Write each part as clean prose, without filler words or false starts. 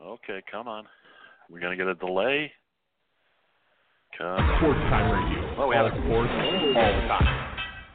Okay, come on. We're going to get a delay. Come Sports Time Radio. Oh, we have sports all the time.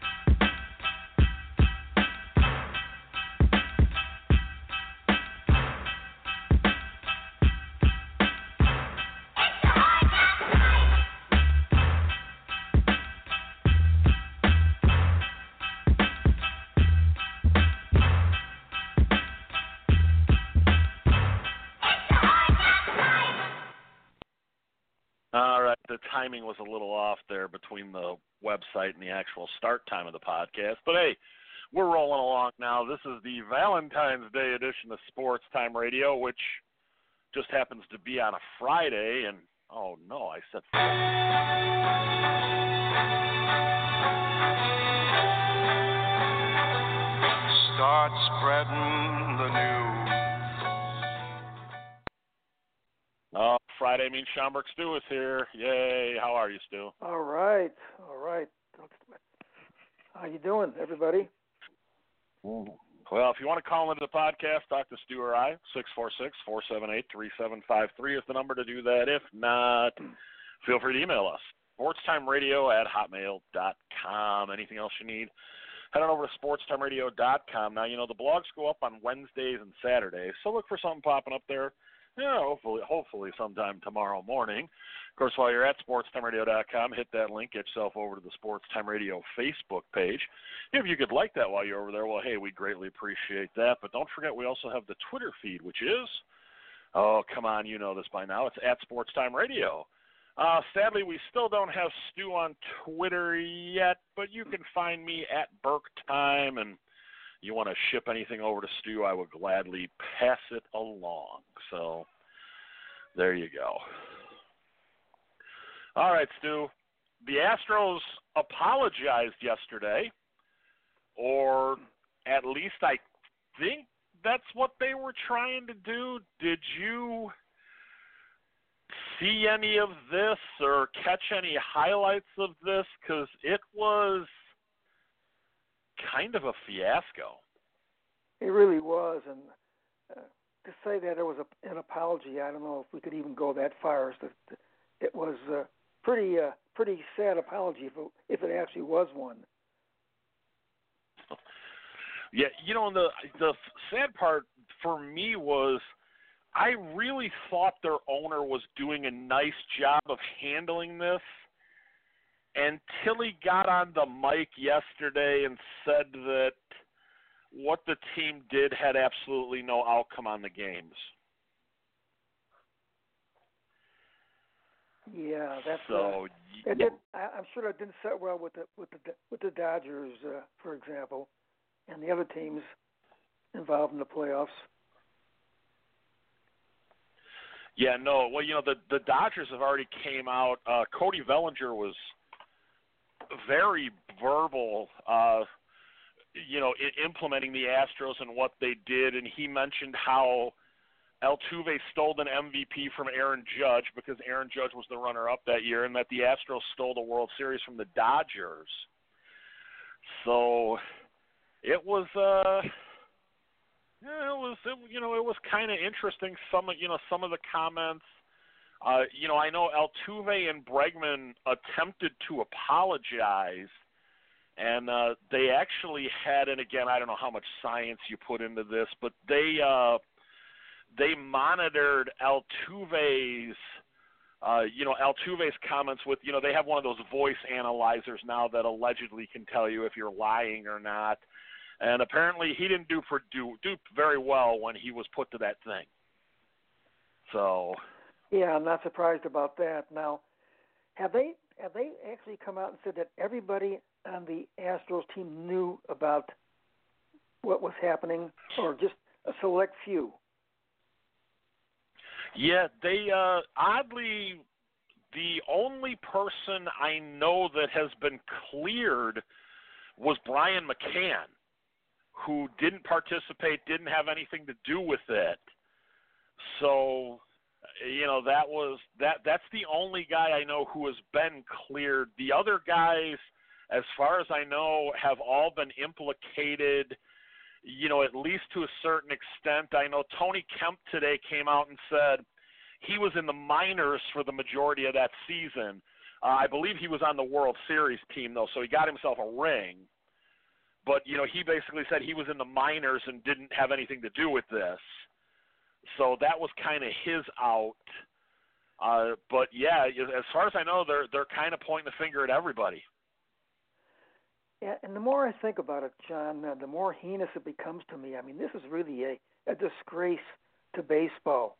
All right, the timing was a little off there between the website and the actual start time of the podcast. But, hey, we're rolling along now. This is the Valentine's Day edition of Sports Time Radio, which just happens to be on a Friday. And, oh, no, I said Start spreading the news. Friday means Schaumburg Stu is here. Yay. How are you, Stu? All right. How you doing, everybody? Well, if you want to call into the podcast, talk to Stu or I, 646-478-3753 is the number to do that. If not, feel free to email us, sportstimeradio@hotmail.com. Anything else you need, head on over to sportstimeradio.com. Now, the blogs go up on Wednesdays and Saturdays, so look for something popping up there. Yeah, hopefully sometime tomorrow morning. Of course, while you're at sportstimeradio.com, hit that link, get yourself over to the Sports Time Radio Facebook page. If you could like that while you're over there, well, hey, we greatly appreciate that. But don't forget, we also have the Twitter feed, which is, oh, come on, you know this by now. It's at Sports Time Radio. Sadly, we still don't have Stu on Twitter yet, but you can find me at BurkeTime, and you want to ship anything over to Stu, I would gladly pass it along. So there you go. All right, Stu. The Astros apologized yesterday, or at least I think that's what they were trying to do. Did you see any of this or catch any highlights of this? Because it was kind of a fiasco. It really was, and to say that it was an apology, I don't know if we could even go that far. It was a pretty sad apology if it actually was one. Yeah, the sad part for me was I really thought their owner was doing a nice job of handling this until he got on the mic yesterday and said that what the team did had absolutely no outcome on the games. Yeah, that's so. I'm sure that didn't set well with the Dodgers, for example, and the other teams involved in the playoffs. Yeah, no. Well, the Dodgers have already came out. Cody Bellinger was very verbal, implementing the Astros and what they did, and he mentioned how Altuve stole an MVP from Aaron Judge because Aaron Judge was the runner-up that year, and that the Astros stole the World Series from the Dodgers. So it was, it was kind of interesting. Some of the comments. I know Altuve and Bregman attempted to apologize, and they actually had, and again, I don't know how much science you put into this, but they monitored Altuve's comments with, they have one of those voice analyzers now that allegedly can tell you if you're lying or not, and apparently he didn't do very well when he was put to that thing. So. Yeah, I'm not surprised about that. Now, have they actually come out and said that everybody on the Astros team knew about what was happening, or just a select few? Yeah, they oddly, the only person I know that has been cleared was Brian McCann, who didn't participate, didn't have anything to do with it. So, that's the only guy I know who has been cleared. The other guys, as far as I know, have all been implicated at least to a certain extent. I know Tony Kemp today came out and said he was in the minors for the majority of that season. I believe he was on the World Series team, though, so he got himself a ring. But, he basically said he was in the minors and didn't have anything to do with this. So that was kind of his out. But, yeah, as far as I know, they're kind of pointing the finger at everybody. Yeah, and the more I think about it, John, the more heinous it becomes to me. I mean, this is really a disgrace to baseball.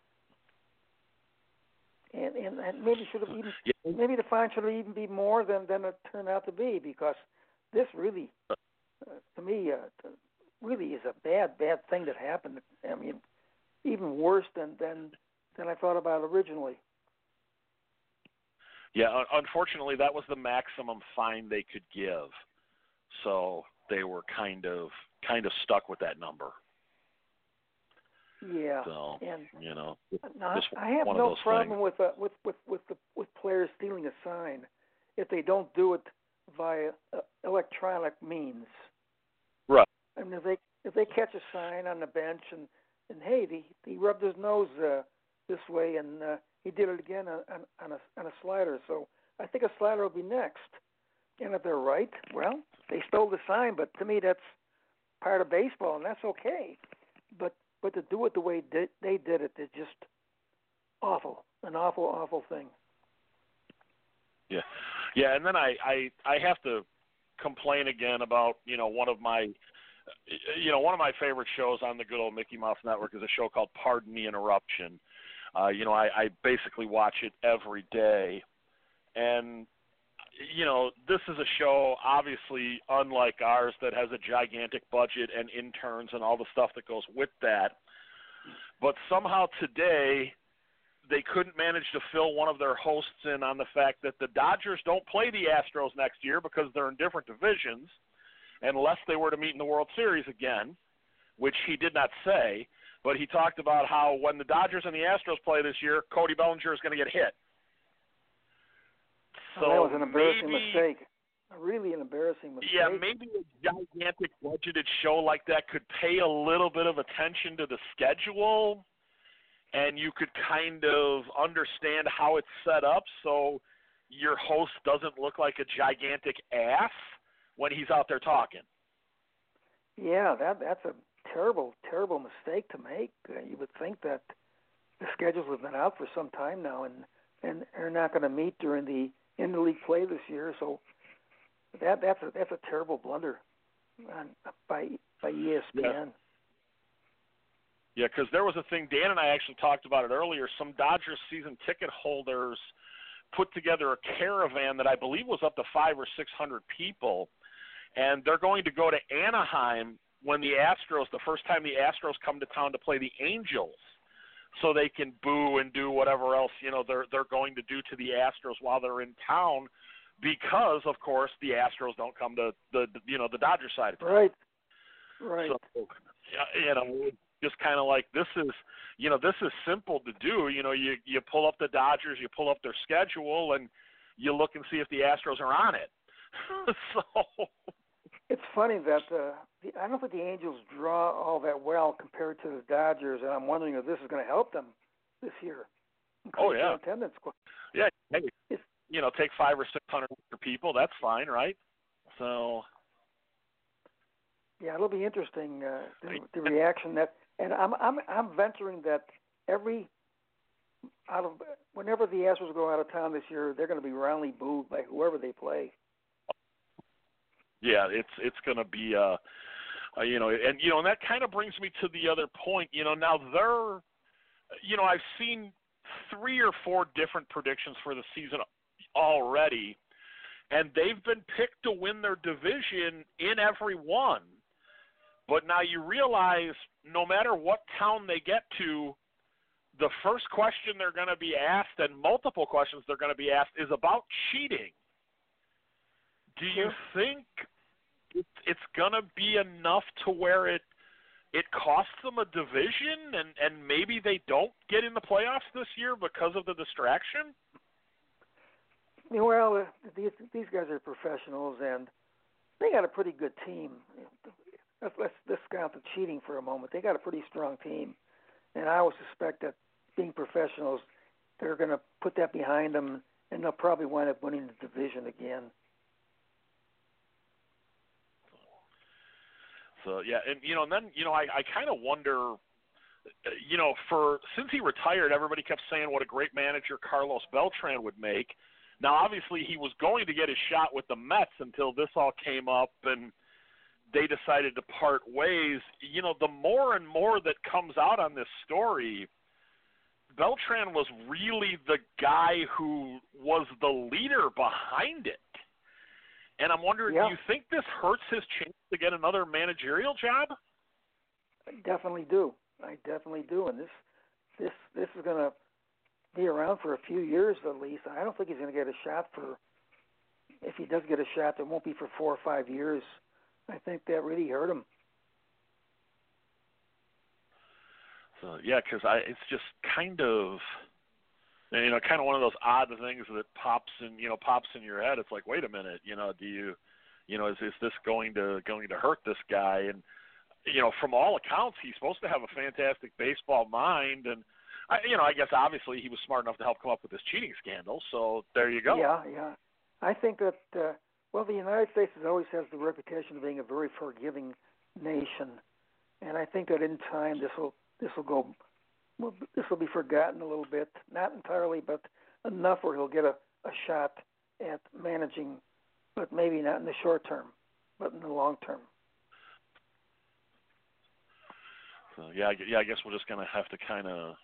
And maybe should have even maybe the fine should have even be more than it turned out to be, because this really, to me, really is a bad thing that happened. I mean, even worse than I thought about originally. Yeah, unfortunately, that was the maximum fine they could give. So they were kind of stuck with that number. Yeah, so, and now, I have no problem with players stealing a sign if they don't do it via electronic means. Right. I mean, if they catch a sign on the bench and hey, he rubbed his nose this way and he did it again on a slider. So I think a slider will be next. And if they're right, well, they stole the sign. But to me, that's part of baseball, and that's okay. But to do it the way they did it is just awful, an awful thing. Yeah, and then I have to complain again about one of my favorite shows on the good old Mickey Mouse Network is a show called Pardon the Interruption. I basically watch it every day, and this is a show obviously unlike ours that has a gigantic budget and interns and all the stuff that goes with that. But somehow today they couldn't manage to fill one of their hosts in on the fact that the Dodgers don't play the Astros next year because they're in different divisions, unless they were to meet in the World Series again, which he did not say. But he talked about how when the Dodgers and the Astros play this year, Cody Bellinger is going to get hit. So that was an embarrassing mistake. Really an embarrassing mistake. Yeah, maybe a gigantic budgeted show like that could pay a little bit of attention to the schedule, and you could kind of understand how it's set up so your host doesn't look like a gigantic ass when he's out there talking. Yeah, that's a terrible mistake to make. You would think that the schedules have been out for some time now, and are not going to meet during the interleague play this year. So that's a terrible blunder by ESPN. Yeah, because there was a thing, Dan and I actually talked about it earlier. Some Dodgers season ticket holders put together a caravan that I believe was up to 500 or 600 people, and they're going to go to Anaheim when the first time the Astros come to town to play the Angels, so they can boo and do whatever else they're going to do to the Astros while they're in town, because of course the Astros don't come to the Dodger side of town. Right. So just kind of like this is simple to do. You pull up the Dodgers, you pull up their schedule, and you look and see if the Astros are on it. So it's funny that I don't think the Angels draw all that well compared to the Dodgers, and I'm wondering if this is going to help them this year. Oh yeah, attendance. Yeah, hey, take 500 or 600 people. That's fine, right? So yeah, it'll be interesting the reaction that, and I'm venturing that whenever the Astros go out of town this year, they're going to be roundly booed by whoever they play. Yeah, it's going to be and that kind of brings me to the other point. Now I've seen 3 or 4 different predictions for the season already, and they've been picked to win their division in every one. But now you realize no matter what town they get to, the first question they're going to be asked, and multiple questions they're going to be asked, is about cheating. Do you think it's going to be enough to where it costs them a division and maybe they don't get in the playoffs this year because of the distraction? Well, these guys are professionals, and they got a pretty good team. let's discount the cheating for a moment. They got a pretty strong team, and I would suspect that being professionals, they're going to put that behind them, and they'll probably wind up winning the division again. So yeah, and and then I kind of wonder, since he retired, everybody kept saying what a great manager Carlos Beltran would make. Now, obviously, he was going to get his shot with the Mets until this all came up and they decided to part ways. The more and more that comes out on this story, Beltran was really the guy who was the leader behind it. And I'm wondering, do you think this hurts his chance to get another managerial job? I definitely do. And this is going to be around for a few years at least. I don't think he's going to get a shot if he does get a shot, it won't be for 4 or 5 years. I think that really hurt him. So yeah, because it's just kind of one of those odd things that pops in your head. It's like, wait a minute, do you, is this going to hurt this guy? And from all accounts, he's supposed to have a fantastic baseball mind, and I guess obviously he was smart enough to help come up with this cheating scandal. So there you go. Yeah. I think that the United States always has the reputation of being a very forgiving nation, and I think that in time this will be forgotten a little bit, not entirely, but enough where he'll get a shot at managing, but maybe not in the short term, but in the long term. So I guess we're just gonna have to kind of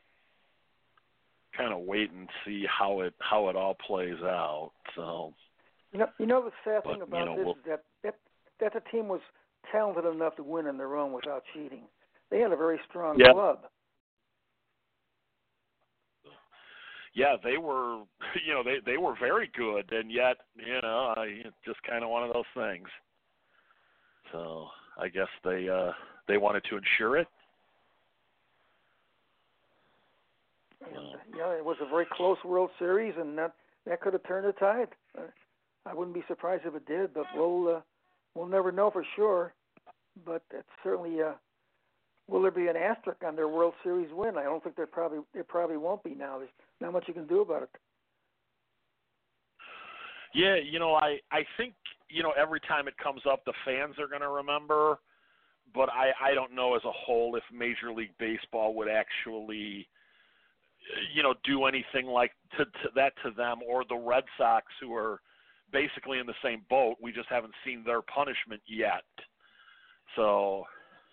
wait and see how it all plays out. So the sad thing about this is that the team was talented enough to win on their own without cheating. They had a very strong club. Yeah, they were, they were very good, and yet, just kind of one of those things. So I guess they wanted to ensure it. Yeah, it was a very close World Series, and that could have turned the tide. I wouldn't be surprised if it did, but we'll never know for sure. But it's certainly will there be an asterisk on their World Series win? I don't think there probably won't be now. There's not much you can do about it. Yeah, I think every time it comes up, the fans are going to remember. But I don't know as a whole if Major League Baseball would actually do anything like that to them, or the Red Sox, who are basically in the same boat. We just haven't seen their punishment yet. So,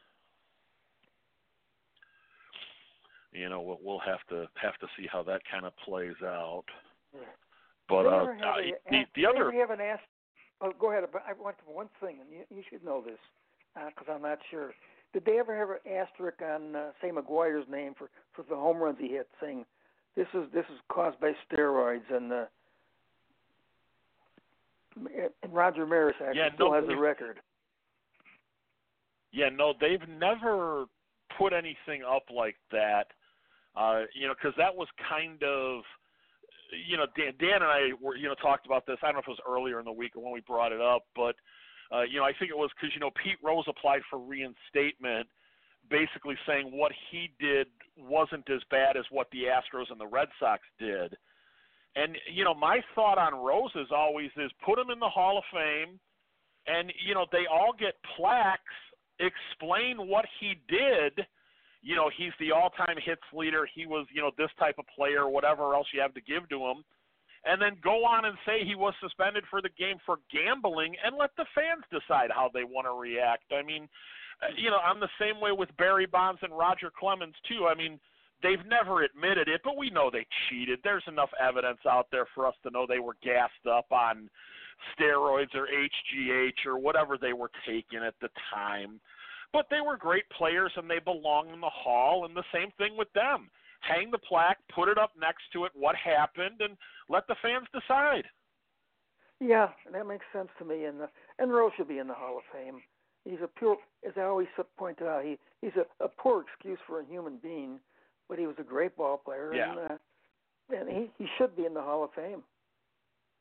we'll have to see how that kind of plays out. But the other. Oh, go ahead. But I want one thing, and you should know this because I'm not sure. Did they ever have an asterisk on, say, McGuire's name for the home runs he hit, saying this is caused by steroids, and Roger Maris actually still has the record. Yeah, no, they've never put anything up like that, because that was kind of, Dan and I were, talked about this. I don't know if it was earlier in the week or when we brought it up, but I think it was because, Pete Rose applied for reinstatement, basically saying what he did wasn't as bad as what the Astros and the Red Sox did. And, my thought on Rose is always put him in the Hall of Fame, and, they all get plaques, explain what he did. He's the all-time hits leader. He was, this type of player, whatever else you have to give to him. And then go on and say he was suspended for the game for gambling, and let the fans decide how they want to react. I mean, I'm the same way with Barry Bonds and Roger Clemens, too. I mean, they've never admitted it, but we know they cheated. There's enough evidence out there for us to know they were gassed up on steroids or HGH or whatever they were taking at the time. But they were great players, and they belong in the Hall, and the same thing with them. Hang the plaque, put it up next to it, what happened, and let the fans decide. Yeah, that makes sense to me, and Rose should be in the Hall of Fame. He's a pure, as I always point out, he's a poor excuse for a human being, but he was a great ball player, and he should be in the Hall of Fame.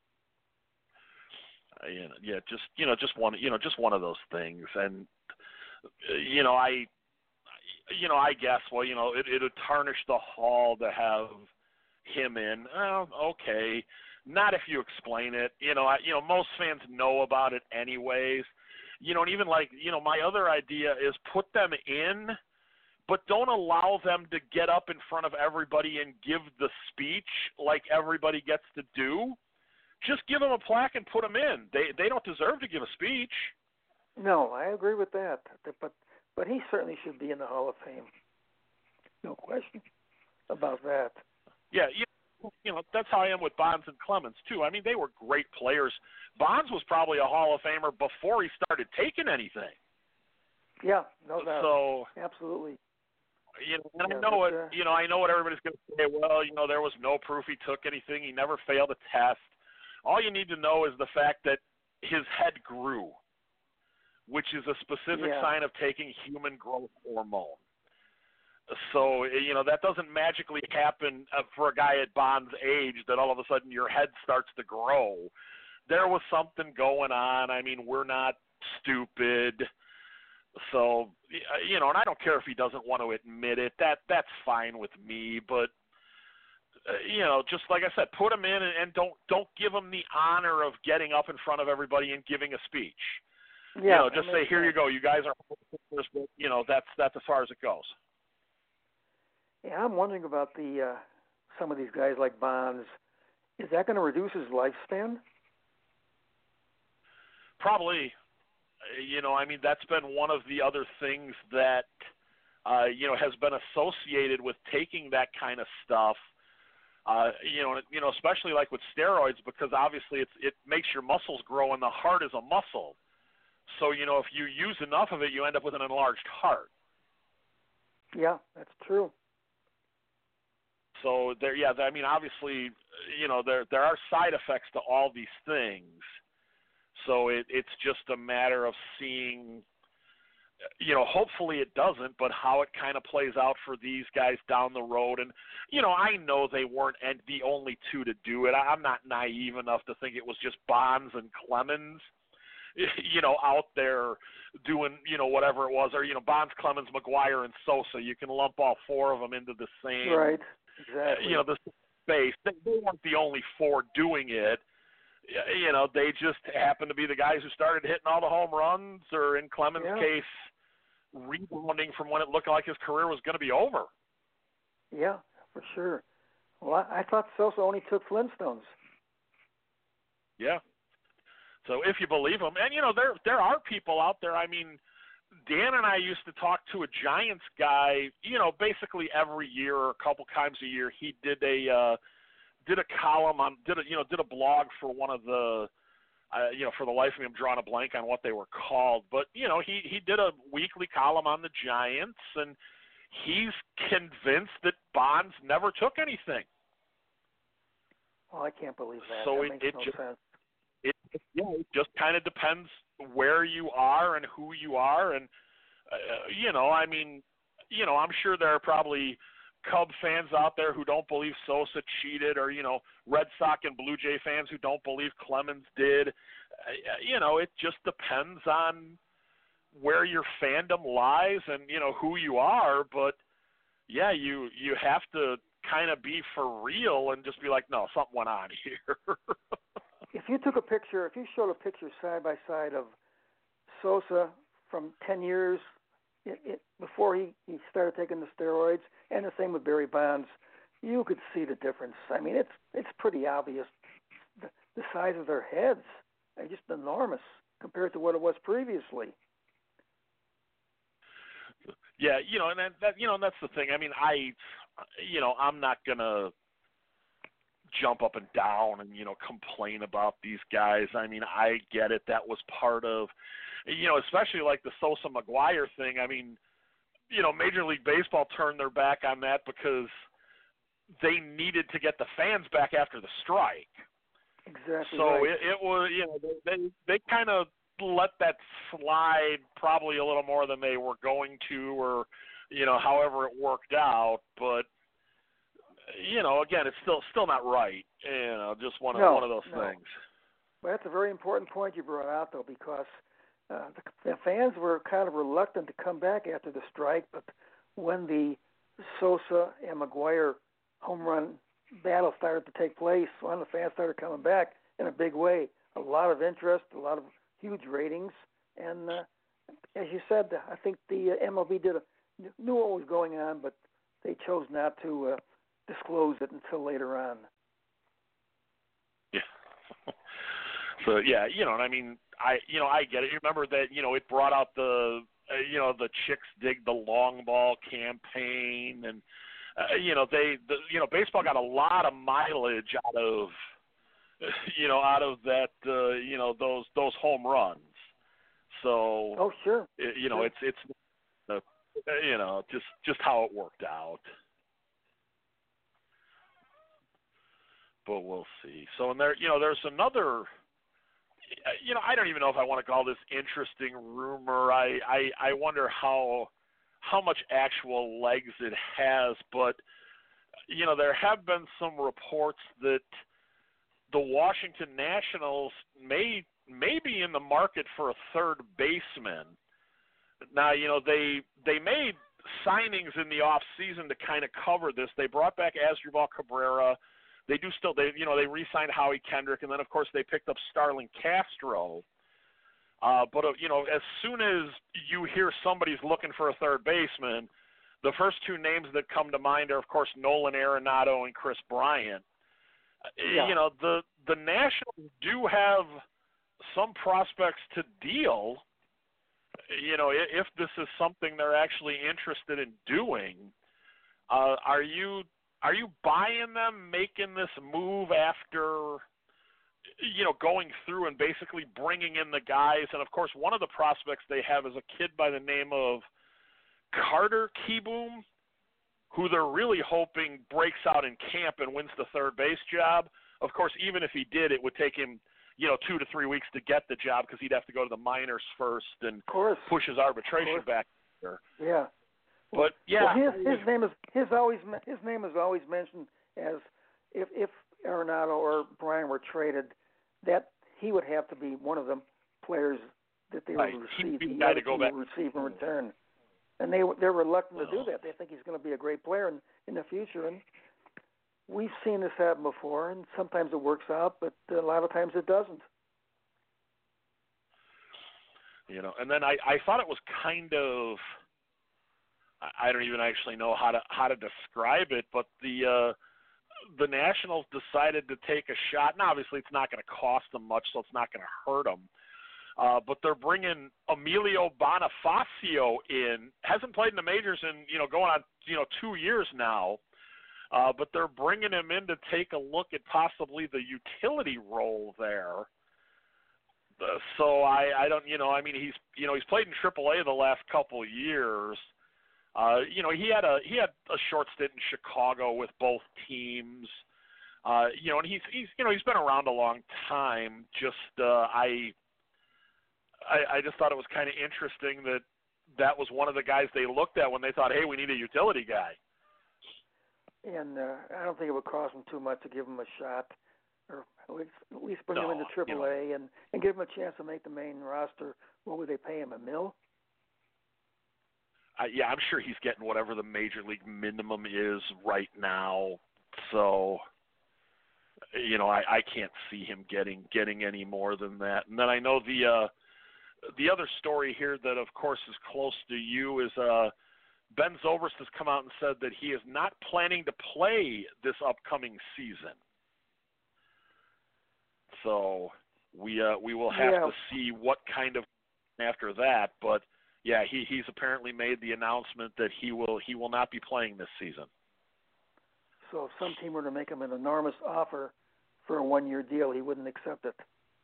Just one of those things, and I guess, well, it would tarnish the hall to have him in. Okay. Not if you explain it. Most fans know about it anyways. And even my other idea is put them in, but don't allow them to get up in front of everybody and give the speech like everybody gets to do. Just give them a plaque and put them in. They don't deserve to give a speech. No, I agree with that. But he certainly should be in the Hall of Fame. No question about that. Yeah, that's how I am with Bonds and Clemens too. I mean, they were great players. Bonds was probably a Hall of Famer before he started taking anything. Yeah, no doubt. So absolutely. And I know what I know what everybody's going to say. Well, there was no proof he took anything. He never failed a test. All you need to know is the fact that his head grew, which is a specific sign of taking human growth hormone. So, that doesn't magically happen for a guy at Bond's age that all of a sudden your head starts to grow. There was something going on. I mean, we're not stupid. So, and I don't care if he doesn't want to admit it. That's fine with me. But, just like I said, put him in and don't give him the honor of getting up in front of everybody and giving a speech. Yeah, just say, here you go. You guys are, that's as far as it goes. Yeah, I'm wondering about some of these guys like Bonds. Is that going to reduce his lifespan? Probably. That's been one of the other things that, has been associated with taking that kind of stuff. Especially like with steroids, because obviously it makes your muscles grow, and the heart is a muscle. So, if you use enough of it, you end up with an enlarged heart. Yeah, that's true. So obviously, there are side effects to all these things. So it's just a matter of seeing, hopefully it doesn't, but how it kind of plays out for these guys down the road. And, I know they weren't the only two to do it. I'm not naive enough to think it was just Bonds and Clemens, out there doing, whatever it was, or, Bonds, Clemens, McGwire, and Sosa. You can lump all four of them into the same, right? Exactly. The space. They weren't the only four doing it. They just happened to be the guys who started hitting all the home runs, or in Clemens' case, rebounding from when it looked like his career was going to be over. Yeah, for sure. Well, I thought Sosa only took Flintstones. Yeah. So if you believe him, and there are people out there. I mean, Dan and I used to talk to a Giants guy, basically every year or a couple times a year. He did a column on, did a blog for one of the, for the life of me, I'm drawing a blank on what they were called. But, he did a weekly column on the Giants, and he's convinced that Bonds never took anything. Oh, I can't believe that. So that makes no sense. It just kind of depends where you are and who you are. And, I'm sure there are probably Cub fans out there who don't believe Sosa cheated, or, Red Sox and Blue Jay fans who don't believe Clemens did. It just depends on where your fandom lies and, who you are. But, yeah, you have to kind of be for real and just be like, no, something went on here. If you showed a picture side by side of Sosa from 10 years before he started taking the steroids, and the same with Barry Bonds, you could see the difference. I mean, it's pretty obvious. The size of their heads are just enormous compared to what it was previously. Yeah, and that's the thing. I mean, I'm not gonna jump up and down and complain about these guys. I mean, I get it. That was part of, especially like the Sosa McGwire thing. I mean, Major League Baseball turned their back on that because they needed to get the fans back after the strike. Exactly. So right. it was, they kind of let that slide probably a little more than they were going to, or however it worked out. But again, it's still not right. Just one of those things. But that's a very important point you brought out, though, because the fans were kind of reluctant to come back after the strike, but when the Sosa and McGuire home run battle started to take place, when the fans started coming back in a big way, a lot of interest, a lot of huge ratings, and as you said, I think the MLB knew what was going on, but they chose not to disclose it until later on. Yeah. So yeah, I mean, I get it. You remember that, it brought out the, the Chicks Dig the Long Ball campaign, and baseball got a lot of mileage out of that, those home runs. So. Oh, sure. Sure. It's just how it worked out. But we'll see. So, and there's another. I don't even know if I want to call this interesting rumor. I wonder how much actual legs it has, but there have been some reports that the Washington Nationals may be in the market for a third baseman. Now, they made signings in the off season to kind of cover this. They brought back Asdrubal Cabrera. They re-signed Howie Kendrick, and then of course they picked up Starlin Castro. But as soon as you hear somebody's looking for a third baseman, the first two names that come to mind are of course Nolan Arenado and Chris Bryant. Yeah. The Nationals do have some prospects to deal. If this is something they're actually interested in doing, are you buying them making this move after, going through and basically bringing in the guys? And, of course, one of the prospects they have is a kid by the name of Carter Kieboom, who they're really hoping breaks out in camp and wins the third base job. Of course, even if he did, it would take him, 2 to 3 weeks to get the job because he'd have to go to the minors first and push his arbitration back there. Yeah. But yeah, well, his name is always mentioned as if Arenado or Bryan were traded, that he would have to be one of the players that they would receive. He'd be the guy to go back. Receive in return, and they're reluctant to do that. They think he's going to be a great player in the future, and we've seen this happen before. And sometimes it works out, but a lot of times it doesn't. And then I thought it was kind of. I don't even actually know how to describe it, but the Nationals decided to take a shot. Now, obviously, it's not going to cost them much, so it's not going to hurt them. But they're bringing Emilio Bonifacio in. Hasn't played in the majors in going on 2 years now. But they're bringing him in to take a look at possibly the utility role there. So I don't he's played in AAA the last couple of years. He had a short stint in Chicago with both teams. And he's been around a long time. Just I just thought it was kind of interesting that was one of the guys they looked at when they thought, hey, we need a utility guy. And I don't think it would cost them too much to give him a shot, or at least bring him into AAA and give him a chance to make the main roster. What would they pay him, $1 million? Yeah, I'm sure he's getting whatever the major league minimum is right now. So, I can't see him getting any more than that. And then I know the other story here that, of course, is close to you is Ben Zobrist has come out and said that he is not planning to play this upcoming season. So we will have to see what kind of after that, but. Yeah, he's apparently made the announcement that he will not be playing this season. So if some team were to make him an enormous offer for a 1-year deal, he wouldn't accept it.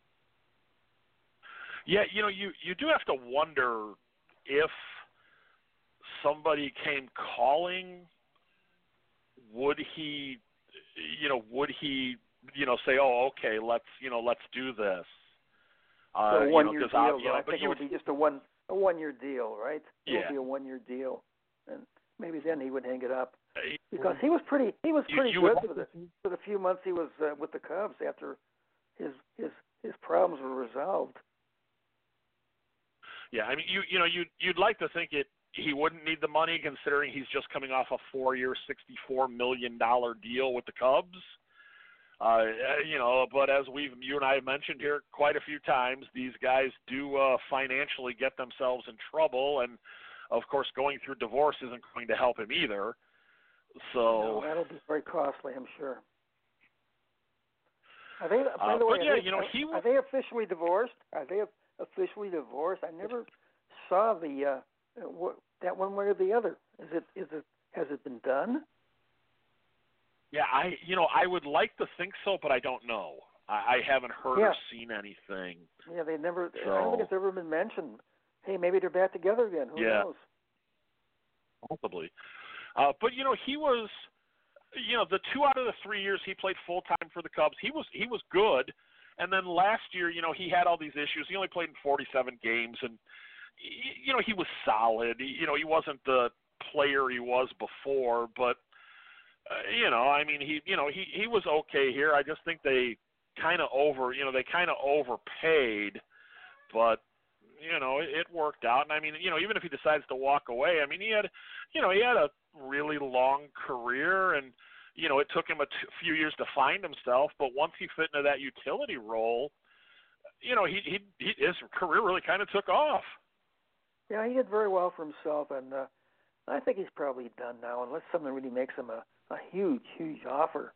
Yeah, you do have to wonder if somebody came calling, would he say, oh, okay, let's do this. So a 1-year deal. I but think it would be just a 1-year deal, right? It would be a 1-year deal, and maybe then he would hang it up because he was pretty good for the few months he was with the Cubs after his problems were resolved. Yeah, I mean, you'd like to think he wouldn't need the money considering he's just coming off a 4-year, $64 million deal with the Cubs. But as you and I have mentioned here quite a few times, these guys do financially get themselves in trouble, and of course, going through divorce isn't going to help him either. So no, that'll be very costly, I'm sure. Are they? By the way, are they officially divorced? Are they officially divorced? I never saw that one way or the other. Has it been done? Yeah, I would like to think so, but I don't know. I haven't heard or seen anything. Yeah, they never. So, I don't think it's ever been mentioned. Hey, maybe they're back together again. Who knows? Possibly. But he was, the 2 out of the 3 years he played full time for the Cubs, he was good. And then last year, he had all these issues. He only played in 47 games, and he was solid. He wasn't the player he was before, but he was okay here. I just think they kind of overpaid, but it worked out. And I mean, even if he decides to walk away, I mean, he had a really long career, and it took him a few years to find himself. But once he fit into that utility role, his career really kind of took off. Yeah, he did very well for himself, and I think he's probably done now, unless someone really makes him a huge offer.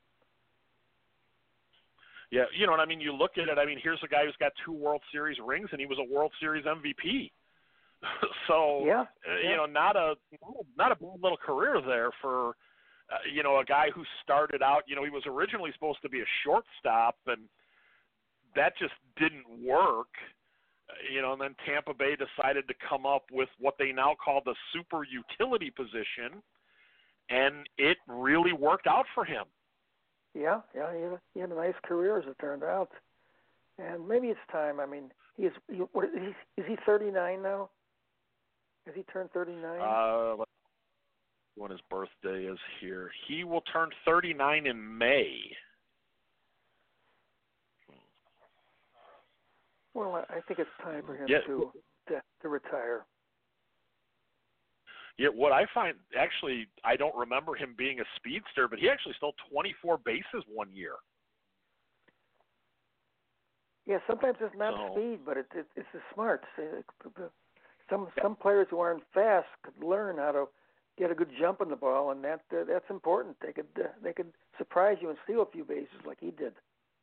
Yeah, I mean, you look at it, I mean, here's a guy who's got 2 World Series rings, and he was a World Series MVP. So, not a bad little career there for, a guy who started out, he was originally supposed to be a shortstop, and that just didn't work. And then Tampa Bay decided to come up with what they now call the super utility position, and it really worked out for him. Yeah, he had a nice career as it turned out, and maybe it's time. I mean, is he 39 now? Has he turned 39? When his birthday is here, he will turn 39 in May. Well, I think it's time for him to retire. Yeah, what I find, actually, I don't remember him being a speedster, but he actually stole 24 bases one year. Yeah, sometimes it's not speed, but it's the smarts. Some players who aren't fast could learn how to get a good jump on the ball, and that's important. They could surprise you and steal a few bases like he did.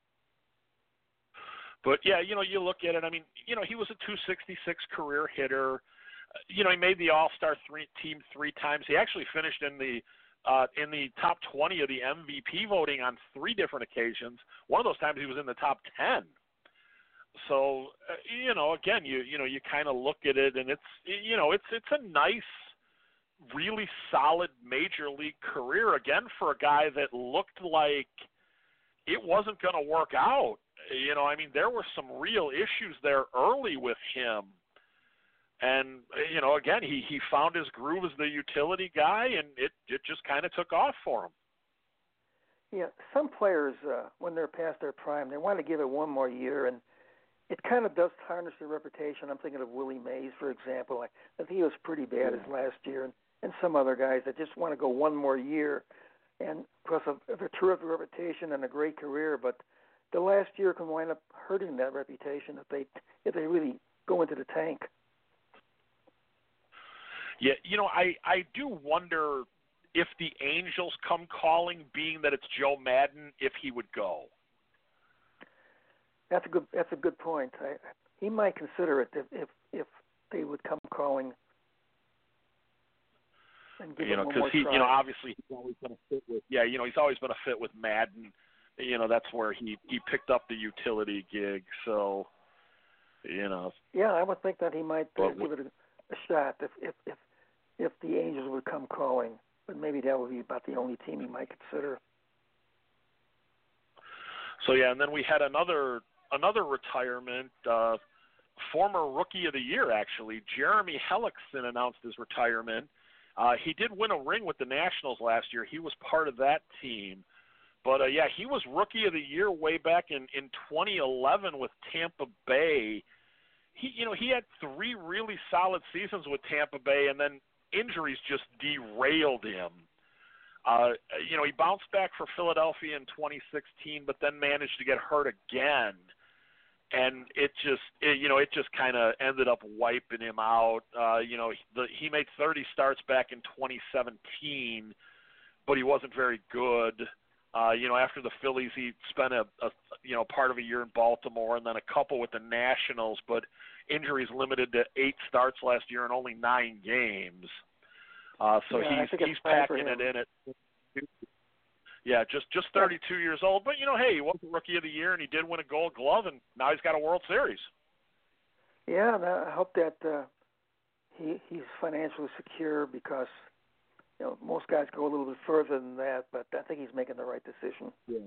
But yeah, you look at it. I mean, he was a .266 career hitter. He made the All-Star team 3 times. He actually finished in the top 20 of the MVP voting on 3 different occasions. One of those times he was in the top 10. So, again, you kind of look at it, and it's a nice, really solid major league career again for a guy that looked like it wasn't going to work out. I mean, there were some real issues there early with him. And, again, he found his groove as the utility guy, and it just kind of took off for him. Yeah, some players, when they're past their prime, they want to give it one more year, and it kind of does tarnish their reputation. I'm thinking of Willie Mays, for example. I think he was pretty bad his last year, and some other guys that just want to go one more year. And, of course, a terrific reputation and a great career, but the last year can wind up hurting that reputation if they really go into the tank. Yeah, I do wonder if the Angels come calling, being that it's Joe Madden, if he would go. That's a good point. He might consider it if they would come calling. And give him one more try. Obviously he's always been a fit with. Yeah, he's always been a fit with Madden. That's where he picked up the utility gig. So, Yeah, I would think that he might give it a shot if the Angels would come calling. But maybe that would be about the only team he might consider. So yeah, and then we had another retirement. Former Rookie of the Year, actually, Jeremy Hellickson announced his retirement. He did win a ring with the Nationals last year. He was part of that team. But, he was Rookie of the Year way back in 2011 with Tampa Bay. he had 3 really solid seasons with Tampa Bay, and then injuries just derailed him. He bounced back for Philadelphia in 2016, but then managed to get hurt again, and it just kind of ended up wiping him out. He made 30 starts back in 2017, but he wasn't very good. After the Phillies, he spent a part of a year in Baltimore and then a couple with the Nationals, but injuries limited to 8 starts last year and only 9 games. He's packing it in at just 32 years old. But hey, he was the Rookie of the Year and he did win a Gold Glove, and now he's got a World Series. Yeah, and I hope that he's financially secure, because most guys go a little bit further than that, but I think he's making the right decision. Yeah.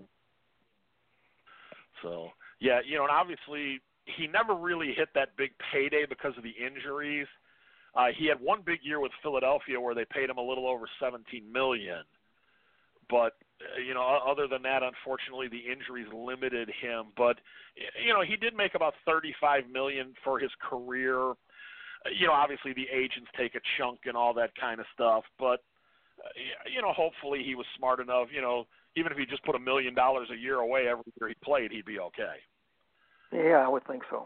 So, and obviously he never really hit that big payday because of the injuries. He had one big year with Philadelphia where they paid him a little over $17 million. But, other than that, unfortunately, the injuries limited him. But, he did make about $35 million for his career. Obviously the agents take a chunk and all that kind of stuff. But, hopefully he was smart enough, even if he just put $1 million a year away every year he played, he'd be okay. Yeah, I would think so.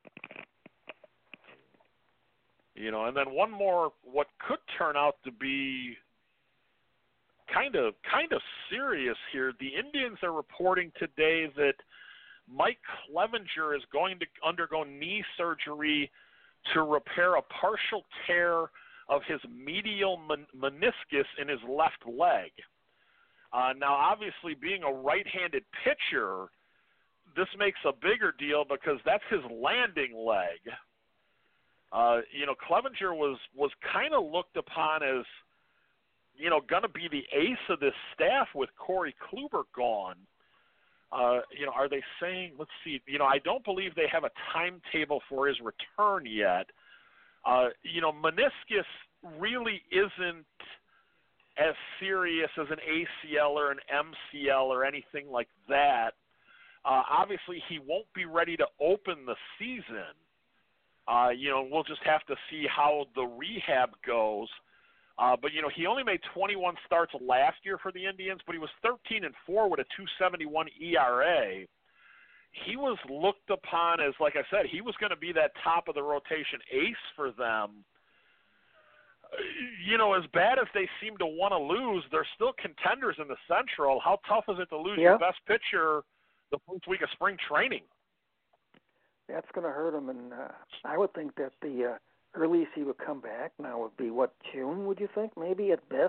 And then one more, what could turn out to be kind of serious here. The Indians are reporting today that Mike Clevinger is going to undergo knee surgery to repair a partial tear of his medial meniscus in his left leg. Now, obviously, being a right-handed pitcher, this makes a bigger deal because that's his landing leg. Clevinger was kind of looked upon as, going to be the ace of this staff with Corey Kluber gone. Are they saying, let's see, I don't believe they have a timetable for his return yet. Meniscus really isn't as serious as an ACL or an MCL or anything like that. Obviously, he won't be ready to open the season. We'll just have to see how the rehab goes. But he only made 21 starts last year for the Indians, but he was 13-4 with a 2.71 ERA. He was looked upon as, like I said, he was going to be that top of the rotation ace for them. As bad as they seem to want to lose, they're still contenders in the Central. How tough is it to lose your best pitcher the first week of spring training? That's going to hurt him, and I would think that the earliest he would come back now would be, June, would you think, maybe at best?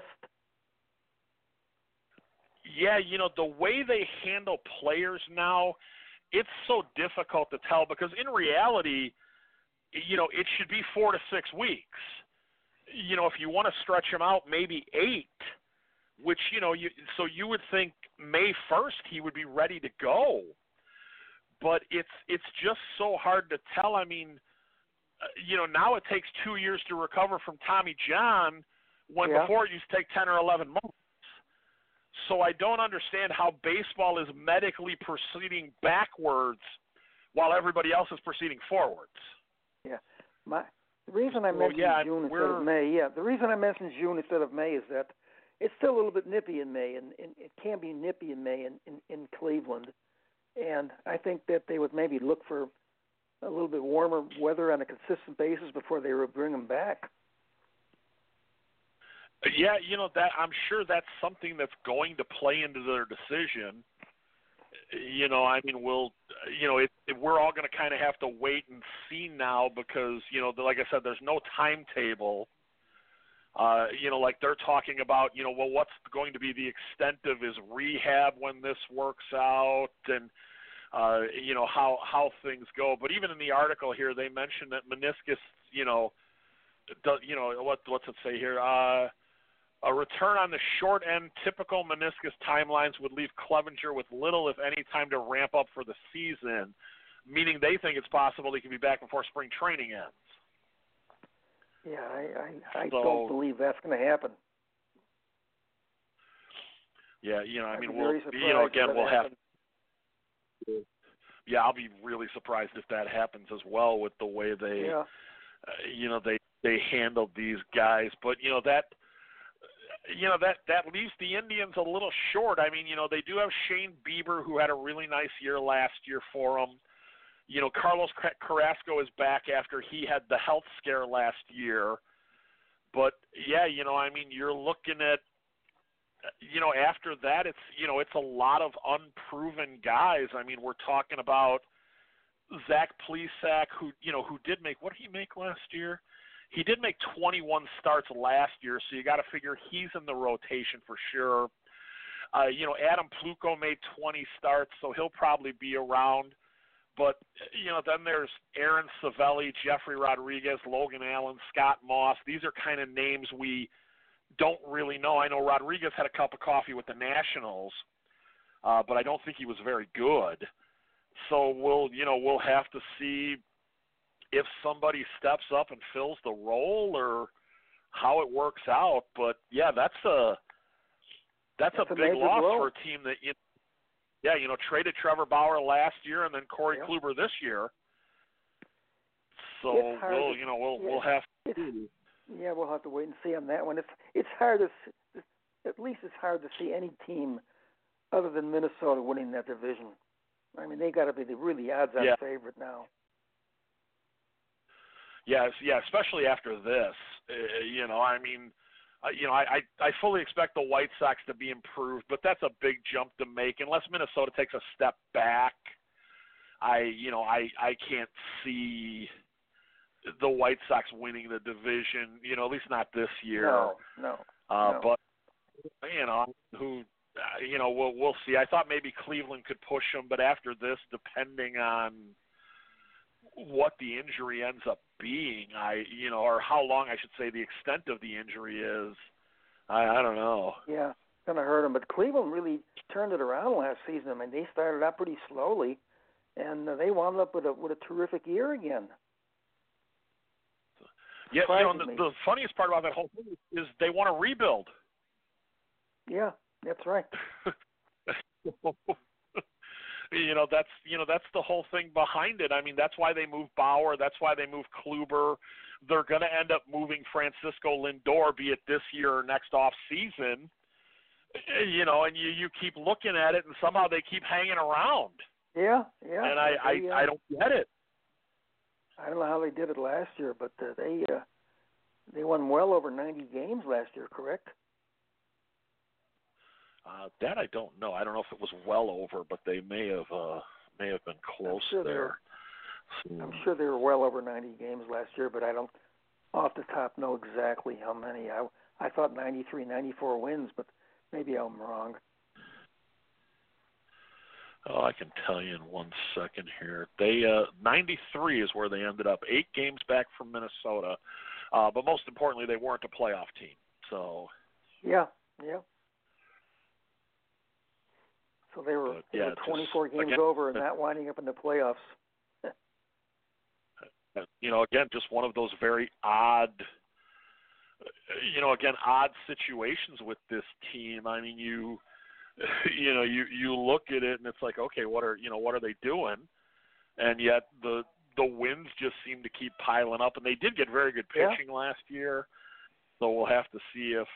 Yeah, the way they handle players now, it's so difficult to tell because in reality, it should be 4 to 6 weeks. If you want to stretch him out, maybe 8, which, so you would think May 1st he would be ready to go. But it's just so hard to tell. I mean, now it takes 2 years to recover from Tommy John when before it used to take 10 or 11 months. So I don't understand how baseball is medically proceeding backwards while everybody else is proceeding forwards. Yeah. The reason I mentioned June instead of May, the reason I mentioned June instead of May is that it's still a little bit nippy in May, and it can be nippy in May in Cleveland. And I think that they would maybe look for a little bit warmer weather on a consistent basis before they would bring him back. Yeah, that I'm sure that's something that's going to play into their decision. I mean, we're all going to kind of have to wait and see now because, like I said, there's no timetable. Like they're talking about, what's going to be the extent of his rehab when this works out and, how things go. But even in the article here, they mentioned that meniscus, what's it say here? A return on the short end, typical meniscus timelines would leave Clevinger with little, if any, time to ramp up for the season, meaning they think it's possible he can be back before spring training ends. Yeah, I don't believe that's going to happen. Yeah, I mean, we'll have. I'll be really surprised if that happens as well with the way they, they handled these guys. But that leaves the Indians a little short. I mean, they do have Shane Bieber, who had a really nice year last year for them. Carlos Carrasco is back after he had the health scare last year. But you're looking at, after that, it's a lot of unproven guys. I mean, we're talking about Zach Plesac, who did make, what did he make last year? He did make 21 starts last year, so you got to figure he's in the rotation for sure. Adam Pluko made 20 starts, so he'll probably be around. But, then there's Aaron Savelli, Jeffrey Rodriguez, Logan Allen, Scott Moss. These are kind of names we don't really know. I know Rodriguez had a cup of coffee with the Nationals, but I don't think he was very good. So we'll have to see if somebody steps up and fills the role or how it works out. But, that's a big loss for a team that traded Trevor Bauer last year and then Corey Kluber this we'll have to see. Yeah, we'll have to wait and see on that one. It's hard to, at least it's hard to see any team other than Minnesota winning that division. I mean, they got to be the really odds-on favorite now. Yeah, especially after this. I fully expect the White Sox to be improved, but that's a big jump to make. Unless Minnesota takes a step back, I can't see the White Sox winning the division. At least not this year. No. But we'll see. I thought maybe Cleveland could push them, but after this, depending on what the injury ends up being, or how long, I should say, the extent of the injury is, I don't know. Yeah, it's going to hurt them. But Cleveland really turned it around last season. I mean, they started out pretty slowly, and they wound up with a terrific year again. Yeah, the funniest part about that whole thing is they want to rebuild. Yeah, that's right. That's the whole thing behind it. I mean, that's why they moved Bauer. That's why they moved Kluber. They're going to end up moving Francisco Lindor, be it this year or next off season. And you keep looking at it, and somehow they keep hanging around. Yeah. And I don't get it. I don't know how they did it last year, but they won well over 90 games last year, correct? That I don't know. I don't know if it was well over, but they may have been close there. I'm sure they were well over 90 games last year, but I don't off the top know exactly how many. I thought 93, 94 wins, but maybe I'm wrong. Oh, I can tell you in 1 second here. They 93 is where they ended up, 8 games back from Minnesota. But most importantly, they weren't a playoff team. So yeah. So they were 24 games over and not winding up in the playoffs. Again, just one of those very odd, odd situations with this team. I mean, you look at it and it's like, okay, what are they doing? And yet the wins just seem to keep piling up, and they did get very good pitching last year. So we'll have to see if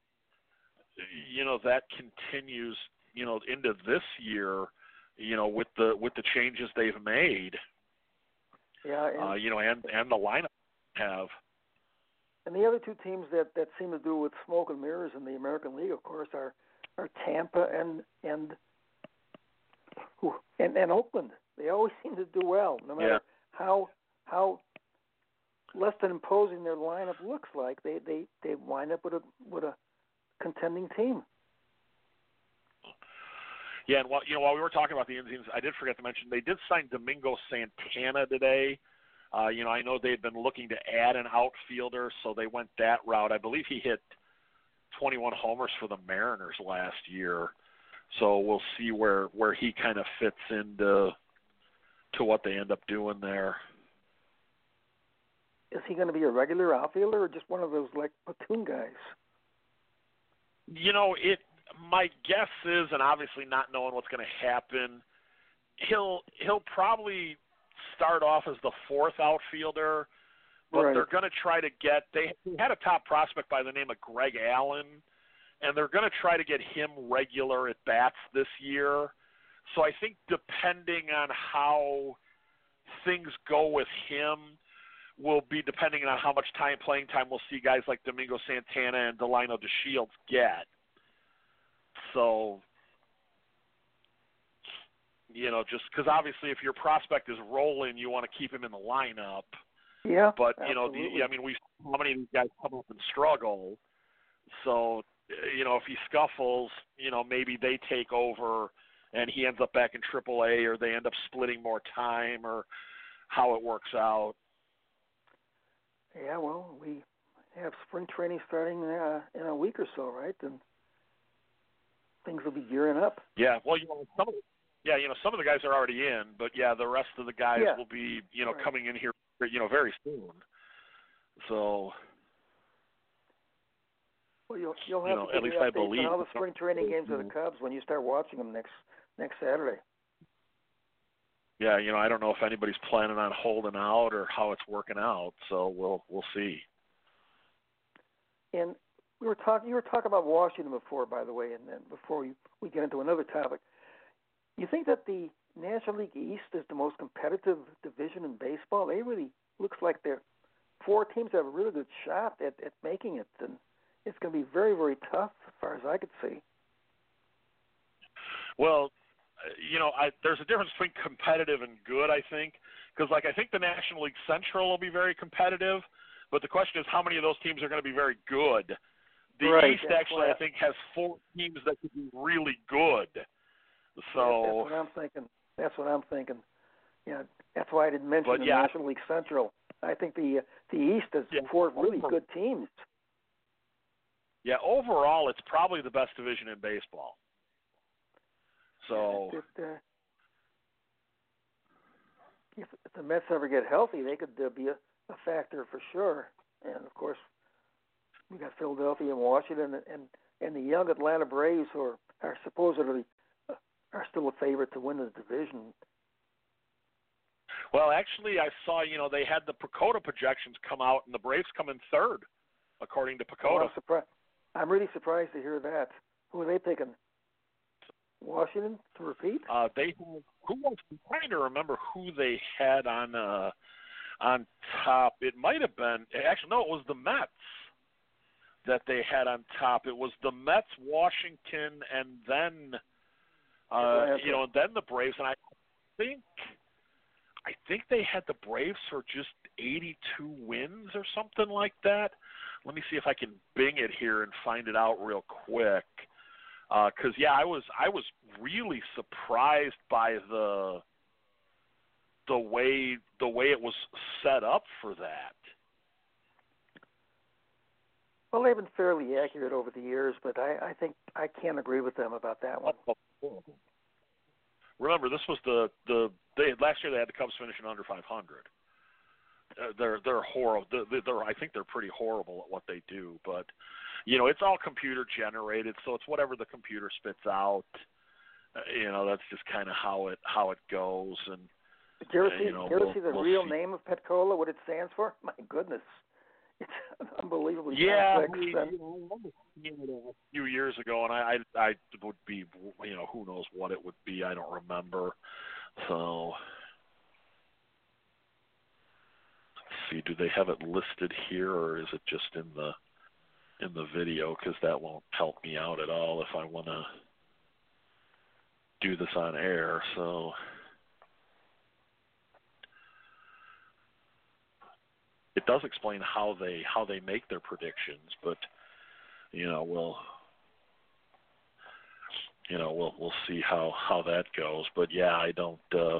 that continues into this year, with the changes they've made. Yeah, and the lineup have. And the other two teams that seem to do with smoke and mirrors in the American League, of course, are Tampa and Oakland. They always seem to do well, no matter how less than imposing their lineup looks like. They wind up with a contending team. Yeah, and while we were talking about the Indians, I did forget to mention they did sign Domingo Santana today. I know they had been looking to add an outfielder, so they went that route. I believe he hit 21 homers for the Mariners last year, so we'll see where he kind of fits into what they end up doing there. Is he going to be a regular outfielder or just one of those like platoon guys? My guess is, and obviously not knowing what's going to happen, he'll probably start off as the fourth outfielder, but Right. they're going to try to get – they had a top prospect by the name of Greg Allen, and they're going to try to get him regular at bats this year. So I think depending on how things go with him will be depending on how much playing time we'll see guys like Domingo Santana and Delino DeShields get. So, just because obviously if your prospect is rolling, you want to keep him in the lineup. Yeah. But, absolutely. we saw how many of these guys come up and struggle. So, if he scuffles, maybe they take over and he ends up back in AAA, or they end up splitting more time, or how it works out. Yeah, well, we have spring training starting in a week or so, right? And things will be gearing up. Yeah, well, some of the guys are already in, but the rest of the guys will be, right. coming in here, very soon. So. Well, you'll have to at give least me I updates believe on all the spring training games of the Cubs when you start watching them next Saturday. Yeah, I don't know if anybody's planning on holding out or how it's working out, so we'll see. And you were talking about Washington before, by the way, and then before we get into another topic. You think that the National League East is the most competitive division in baseball? It really looks like there are 4 teams that have a really good shot at making it, and it's going to be very, very tough as far as I could see. Well, there's a difference between competitive and good, I think, because I think the National League Central will be very competitive, but the question is how many of those teams are going to be very good. The right, East actually, I think, has 4 teams that could be really good. So That's what I'm thinking. Yeah, that's why I didn't mention the National League Central. I think the East has 4 really good teams. Yeah, overall, it's probably the best division in baseball. So, if the Mets ever get healthy, they could be a factor for sure. And of course, we got Philadelphia and Washington, and the young Atlanta Braves, who are supposedly are still a favorite to win the division. Well, actually, I saw they had the PECOTA projections come out, and the Braves come in 3rd, according to PECOTA. I'm really surprised to hear that. Who are they picking? Washington to repeat? I'm trying to remember who they had on top. It might have been it was the Mets that they had on top. It was the Mets, Washington, and then and then the Braves. And I think they had the Braves for just 82 wins or something like that. Let me see if I can Bing it here and find it out real quick. Because I was really surprised by the way it was set up for that. Well, they've been fairly accurate over the years, but I think I can't agree with them about that one. Remember, this was last year they had the Cubs finishing under 500. They're horrible. I think they're pretty horrible at what they do, but it's all computer generated, so it's whatever the computer spits out. That's just kind of how it goes. And did you ever see the real name of PECOTA? What it stands for? My goodness, it's unbelievably complex. I remember seeing it a few years ago, and I would be who knows what it would be. I don't remember. So. See, do they have it listed here, or is it just in the video? Because that won't help me out at all if I want to do this on air. So it does explain how they make their predictions, but we'll see how that goes. But yeah, I don't.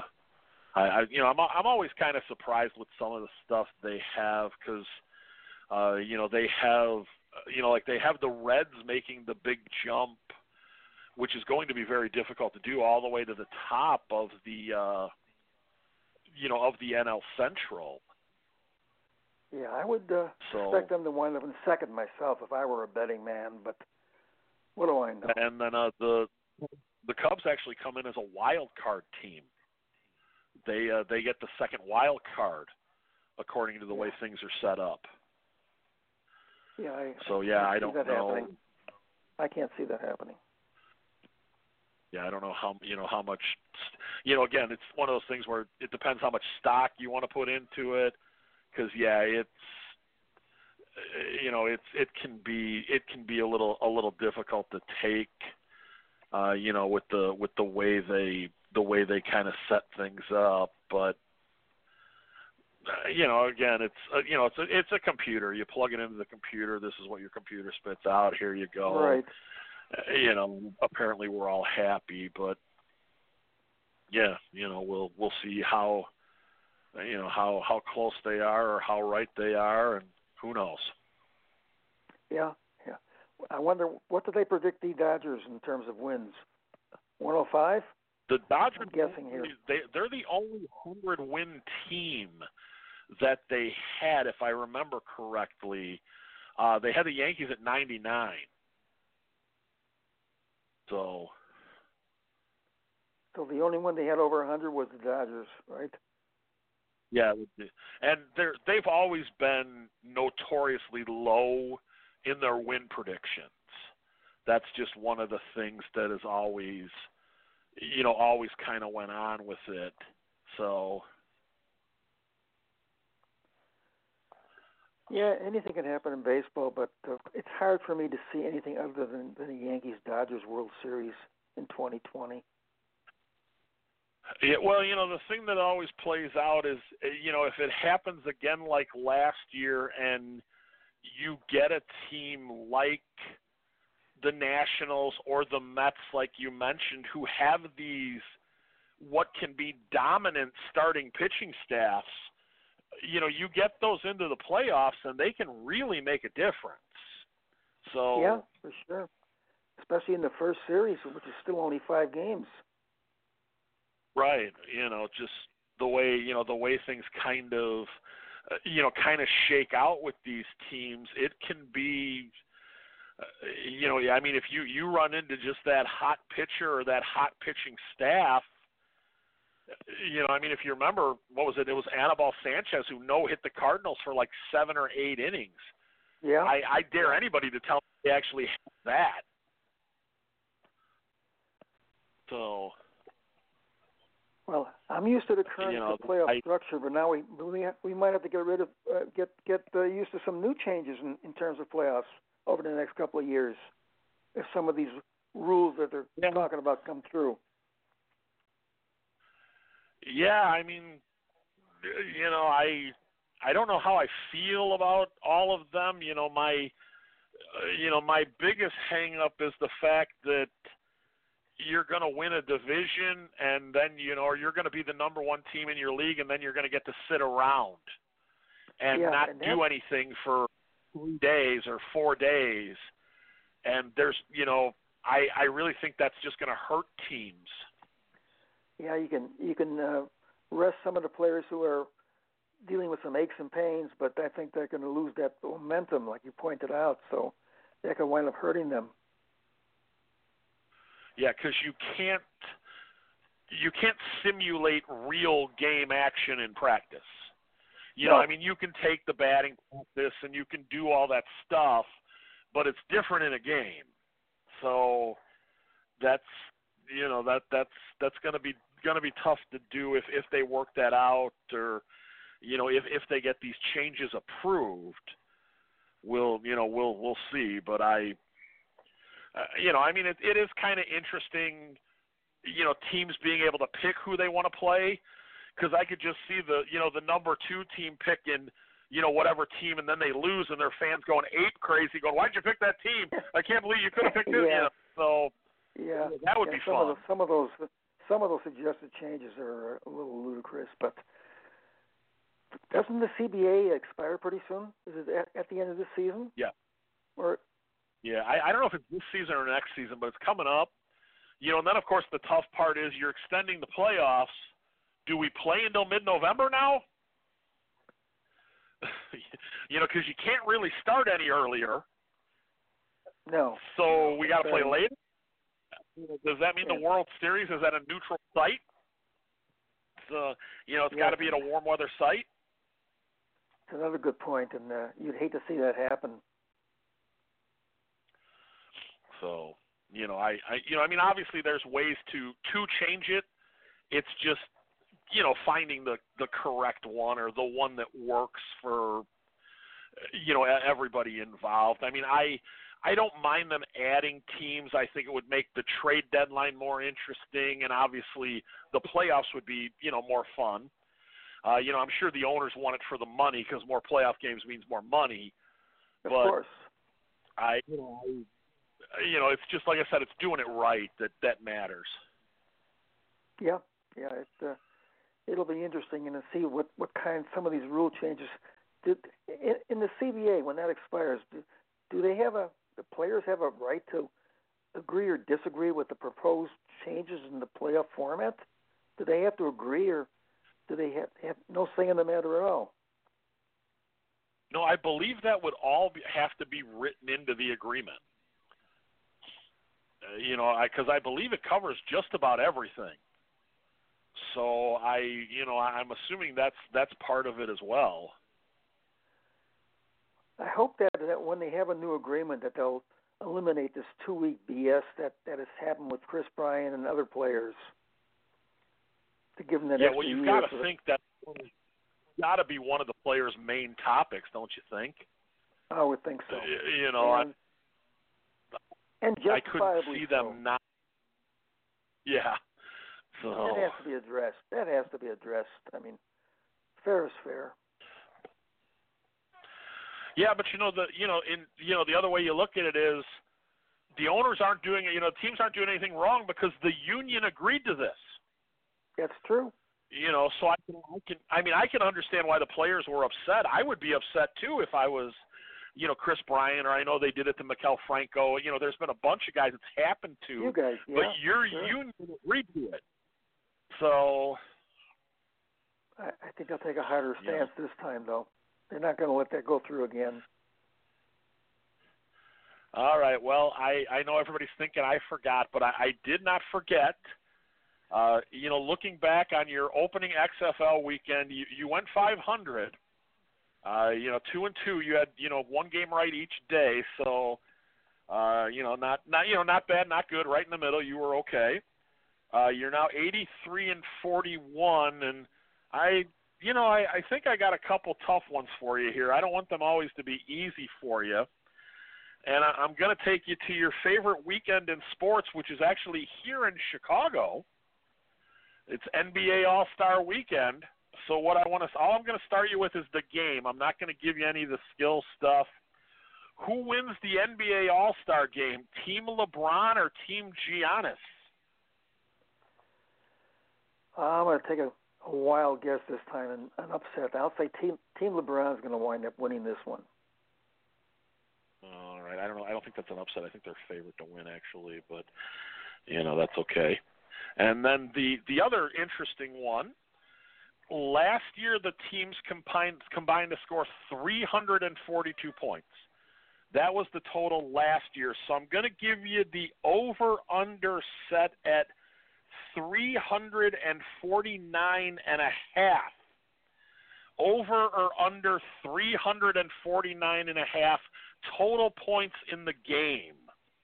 I'm always kind of surprised with some of the stuff they have because, they have, they have the Reds making the big jump, which is going to be very difficult to do all the way to the top of the, of the NL Central. Yeah, I would expect them to wind up in 2nd myself if I were a betting man, but what do I know? And then the Cubs actually come in as a wild card team. they get the second wild card according to the way things are set up. Yeah. I don't know. Happening. I can't see that happening. Yeah, I don't know how much. Again, it's one of those things where it depends how much stock you want to put into it. Because it can be a little difficult to take. With the way they kind of set things up, but again, it's a computer. You plug it into the computer. This is what your computer spits out. Here you go. Right. Apparently we're all happy, but we'll see how close they are or how right they are, and who knows. Yeah. I wonder, what do they predict the Dodgers in terms of wins? 105? The Dodgers, I'm guessing here. They're the only 100-win team that they had, if I remember correctly. They had the Yankees at 99. So the only one they had over 100 was the Dodgers, right? Yeah, and they've always been notoriously low in their win predictions. That's just one of the things that is always kind of went on with it. So yeah, anything can happen in baseball, but it's hard for me to see anything other than the Yankees-Dodgers World Series in 2020. Yeah, well, the thing that always plays out is, if it happens again like last year and you get a team like the Nationals or the Mets, like you mentioned, who have these what can be dominant starting pitching staffs, you get those into the playoffs and they can really make a difference. So yeah, for sure, especially in the first series, which is still only 5 games. Right, just the way things kind of shake out with these teams, it can be, if you run into just that hot pitcher or that hot pitching staff, if you remember, what was it? It was Anibal Sanchez who hit the Cardinals for like 7 or 8 innings. Yeah. I dare anybody to tell me they actually have that. So. Well, I'm used to the current playoff structure, but now we might have to get rid of get used to some new changes in terms of playoffs over the next couple of years, if some of these rules that they're talking about come through. Yeah, I don't know how I feel about all of them. My biggest hang up is the fact that you're going to win a division, and then you're going to be the number 1 team in your league, and then you're going to get to sit around and not do anything for 3 days or 4 days. And there's, I really think that's just going to hurt teams. Yeah, you can rest some of the players who are dealing with some aches and pains, but I think they're going to lose that momentum, like you pointed out. So that could wind up hurting them. Yeah, because you can't simulate real game action in practice. You can take the batting practice and you can do all that stuff, but it's different in a game. So that's going to be tough to do if they work that out, or if they get these changes approved. We'll see, but it is kind of interesting, teams being able to pick who they want to play, because I could just see the number 2 team picking, whatever team, and then they lose, and their fans going ape crazy, going, "Why'd you pick that team? I can't believe you could have picked this." Yeah. So that would be fun. Some of those suggested changes are a little ludicrous, but doesn't the CBA expire pretty soon? Is it at the end of this season? Yeah. Or yeah, I don't know if it's this season or next season, but it's coming up. And then, of course, the tough part is you're extending the playoffs. Do we play until mid-November now? Because you can't really start any earlier. No. So we got to play later? Does that mean the World Series is at a neutral site? It's got to be at a warm weather site. It's another good point, and you'd hate to see that happen. So, obviously there's ways to change it. It's just, finding the correct one or the one that works for, everybody involved. I mean, I don't mind them adding teams. I think it would make the trade deadline more interesting, and obviously the playoffs would be, more fun. I'm sure the owners want it for the money because more playoff games means more money. Of course. It's just like I said, it's doing it right that matters. Yeah. It'll be interesting to see what kind some of these rule changes. In the CBA, when that expires, do they have the players have a right to agree or disagree with the proposed changes in the playoff format? Do they have to agree, or do they have no say in the matter at all? No, I believe that would all have to be written into the agreement. Because I believe it covers just about everything. So I'm assuming that's part of it as well. I hope that when they have a new agreement that they'll eliminate this 2-week BS that has happened with Chris Bryant and other players. To give them that extra you've year. got to think that's got to be one of the players' main topics, don't you think? I would think so. And I couldn't see them so. not. Yeah. So that has to be addressed. I mean, fair is fair. Yeah, but the other way you look at it is the owners aren't doing it. Teams aren't doing anything wrong because the union agreed to this. That's true. So I can understand why the players were upset. I would be upset too if I was, Chris Bryant, or I know they did it to Maikel Franco. There's been a bunch of guys it's happened to. You guys, yeah, but your union agreed to it. So I think they'll take a harder stance this time, though. They're not going to let that go through again. All right. Well, I know everybody's thinking I forgot, but I did not forget. Looking back on your opening XFL weekend, you went 500. 2-2. You had one game right each day, so not bad, not good. Right in the middle, you were okay. You're now 83-41, and I think I got a couple tough ones for you here. I don't want them always to be easy for you. And I'm going to take you to your favorite weekend in sports, which is actually here in Chicago. It's NBA All-Star Weekend. So all I'm going to start you with is the game. I'm not going to give you any of the skill stuff. Who wins the NBA All-Star game, Team LeBron or Team Giannis? I'm going to take a wild guess this time and an upset. I'll say Team LeBron is going to wind up winning this one. All right. I don't know. I don't think that's an upset. I think they're favored to win, actually, but that's okay. And then the other interesting one. Last year, the teams combined to score 342 points. That was the total last year. So I'm going to give you the over-under set at 349.5. Over or under 349.5 total points in the game.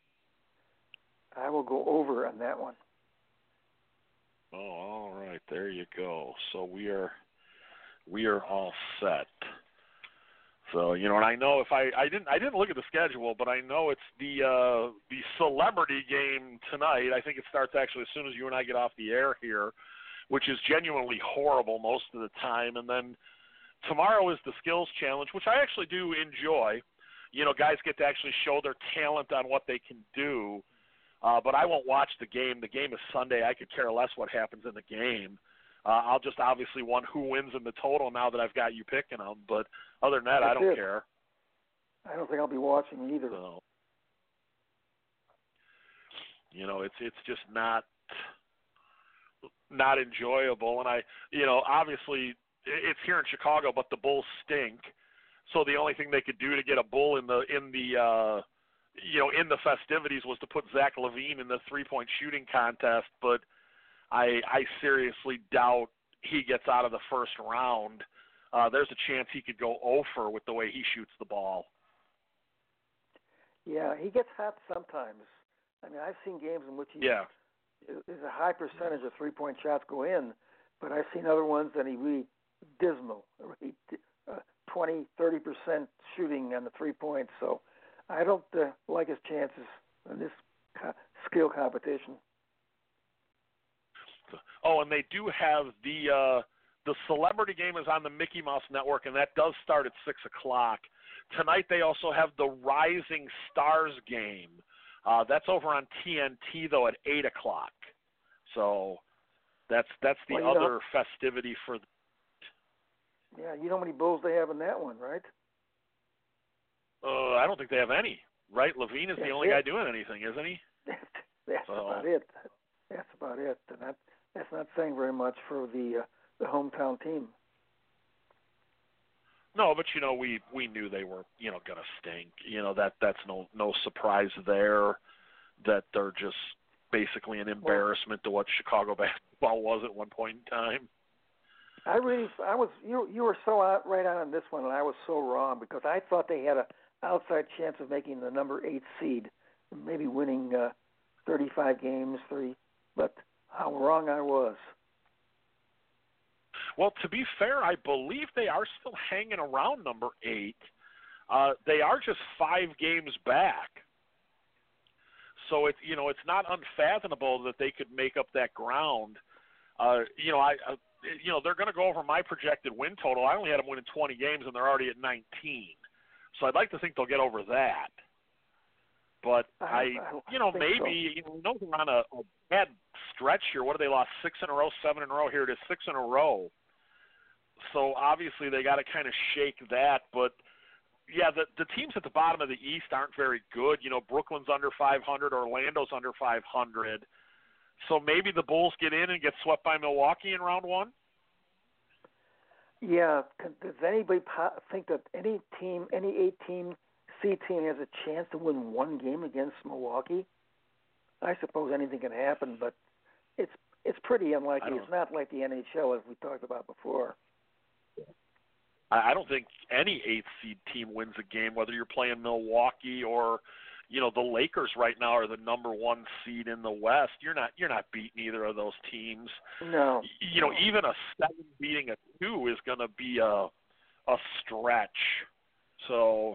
I will go over on that one. Oh, all right. There you go. So we are all set. So and I know if I didn't look at the schedule, but I know it's the celebrity game tonight. I think it starts actually as soon as you and I get off the air here, which is genuinely horrible most of the time. And then tomorrow is the skills challenge, which I actually do enjoy. Guys get to actually show their talent on what they can do. But I won't watch the game. The game is Sunday. I could care less what happens in the game. I'll just obviously want who wins in the total now that I've got you picking them. But other than that, I don't care. I don't think I'll be watching either. So, it's just not enjoyable. And obviously it's here in Chicago, but the Bulls stink. So the only thing they could do to get a bull in the festivities was to put Zach LaVine in the 3-point shooting contest, but I seriously doubt, he gets out of the first round, there's a chance he could go 0 with the way he shoots the ball. Yeah, he gets hot sometimes. I mean, I've seen games in which there's a high percentage of three-point shots go in, but I've seen other ones that he really dismal, 20, 30% shooting on the 3 points. So I don't like his chances in this skill competition. Oh, and they do have the Celebrity Game is on the Mickey Mouse Network, and that does start at 6 o'clock. Tonight they also have the Rising Stars Game. That's over on TNT, though, at 8 o'clock. So that's the other festivity for the... Yeah, you know how many Bulls they have in that one, right? I don't think they have any, right? Levine is the only guy doing anything, isn't he? That's about it. That's about it. And that's not saying very much for the hometown team. No, but we knew they were gonna stink. That's no surprise there. That they're just basically an embarrassment to what Chicago basketball was at one point in time. You were so right on this one, and I was so wrong because I thought they had an outside chance of making the number 8 seed, maybe winning 35 games, but how wrong I was. Well, to be fair, I believe they are still hanging around number 8. They are just 5 games back. So it's not unfathomable that they could make up that ground. They're going to go over my projected win total. I only had them winning 20 games, and they're already at 19. So I'd like to think they'll get over that. But maybe they're on a bad stretch here. What have they lost? 6 in a row, 7 in a row. Here it is, 6 in a row. So obviously they got to kind of shake that. But yeah, the teams at the bottom of the East aren't very good. Brooklyn's under 500, Orlando's under 500. So maybe the Bulls get in and get swept by Milwaukee in round 1. Yeah. Does anybody think that any 8-team C team has a chance to win one game against Milwaukee? I suppose anything can happen, but it's pretty unlikely. It's not like the NHL, as we talked about before. I don't think any 8th seed team wins a game, whether you're playing Milwaukee or, the Lakers right now are the number 1 seed in the West. You're not beating either of those teams. No. Even a 7 beating a 2 is going to be a stretch. So.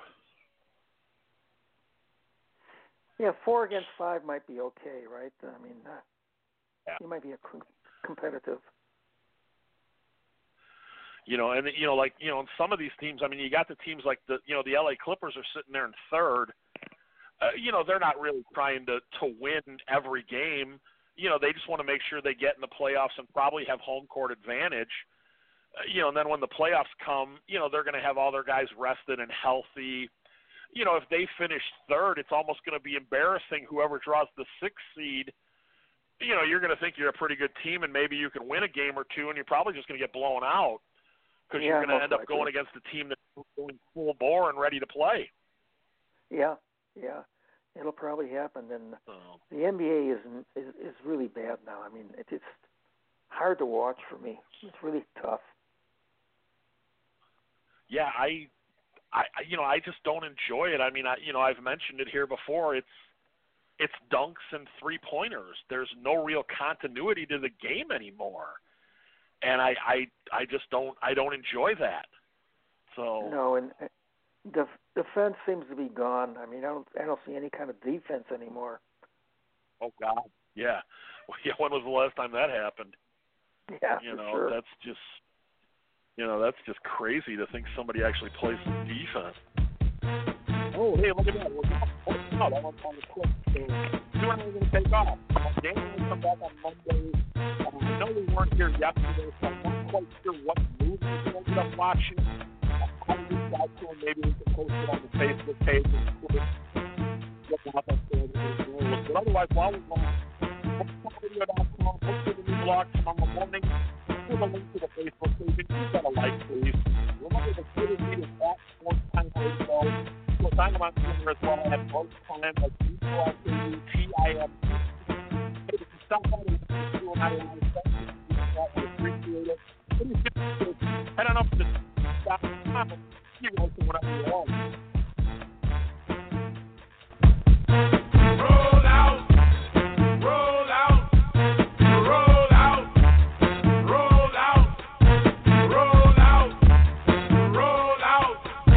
Yeah, 4 against 5 might be okay, right? I mean, you might be competitive. And some of these teams, I mean, you got the teams like the LA Clippers are sitting there in 3rd. They're not really trying to win every game. They just want to make sure they get in the playoffs and probably have home court advantage. And then when the playoffs come, they're going to have all their guys rested and healthy. If they finish 3rd, it's almost going to be embarrassing. Whoever draws the 6th seed, you're going to think you're a pretty good team and maybe you can win a game or 2, and you're probably just going to get blown out because you're going to end up going against a team that's going full bore and ready to play. Yeah, it'll probably happen. And the NBA is really bad now. I mean, it's hard to watch for me. It's really tough. Yeah, I just don't enjoy it. I mean, I've mentioned it here before. It's dunks and 3-pointers. There's no real continuity to the game anymore, and I just don't enjoy that. So no, and the defense seems to be gone. I mean, I don't see any kind of defense anymore. Oh God, yeah. Well, yeah. When was the last time that happened? Yeah, sure. That's just crazy to think somebody actually plays some defense. Oh, hey, look at that. That one's on the clip. So, who are we going to take off? Dan will come back on Monday. I know we weren't here yesterday, so I'm not quite sure what movies we ended up watching. I'll reach out to him. Maybe we can post it on the Facebook page. But otherwise, while we're going, booktalkradio.com, look for the new blog tomorrow morning. Give a link to the Facebook page. Give that a like, please. Remember, the Twitter feed is at SportsTime Radio. So sign on Twitter as well at SportsTime. That's SportsTime. Hey, if you stop by and do an I appreciate it. You guys can whatever you want.